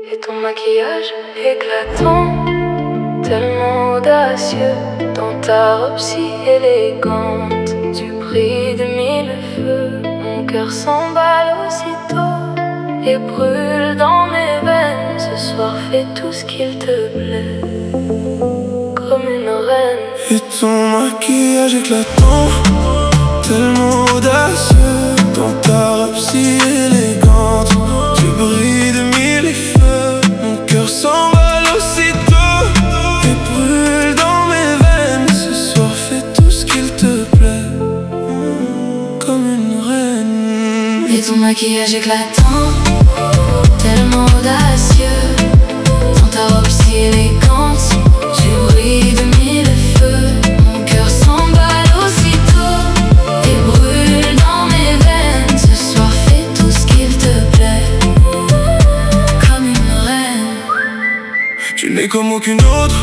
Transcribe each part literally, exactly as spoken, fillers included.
Et ton maquillage éclatant, tellement audacieux, dans ta robe si élégante, tu brilles de mille feux. Mon cœur s'emballe aussitôt et brûle dans mes veines. Ce soir fais tout ce qu'il te plaît, comme une reine. Et ton maquillage éclatant, tellement audacieux, dans ta robe si élégante, tu brilles de mille feux. Mon cœur s'emballe aussitôt et brûle dans mes veines. Ce soir fais tout ce qu'il te plaît, comme une reine. Et ton maquillage éclatant, tellement audacieux, dans ta robe si élégante, tu brilles de mille feux. Mon cœur s'emballe aussitôt et brûle dans mes veines. Ce soir fais tout ce qu'il te plaît, comme une reine. Tu n'es comme aucune autre,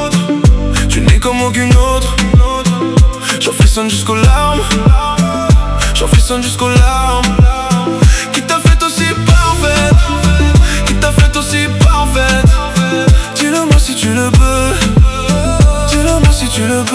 tu n'es comme aucune autre. J'en frissonne jusqu'aux larmes, j'en frissonne jusqu'aux larmes. Qui t'a fait aussi parfaite, qui t'a fait aussi parfaite. Dis-le-moi si tu le peux, dis-le-moi si tu le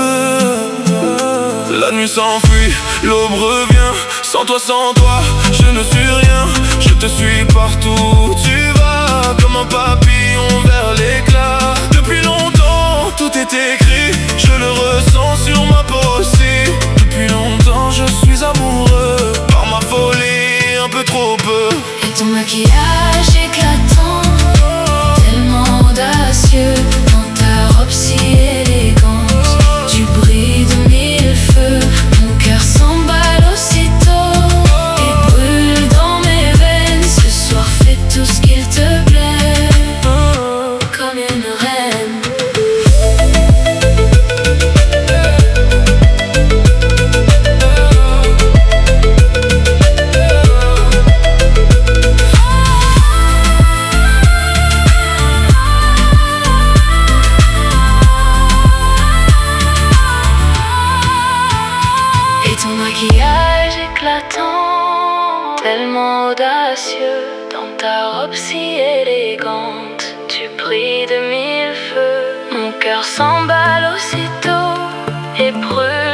peux. La nuit s'enfuit, l'aube revient. Sans toi, sans toi, je ne suis rien. Je te suis partout où tu vas, comme un papillon vers l'éclat. Depuis longtemps, tout est écrit, je le ressens sur ma peau aussi. Depuis longtemps, je suis amoureux, par ma folie, un peu trop peu. Et ton maquillage éclatant, tellement audacieux, dans ta robe si élégante, tu brilles de mille feux. Mon cœur s'emballe aussitôt et brûle dans mes veines. Ce soir fais tout ce qu'il te plaît, comme une reine. Et ton maquillage éclatant, tellement audacieux, dans ta robe si élégante, tu brilles de mille feux. Mon cœur s'emballe aussitôt et brûle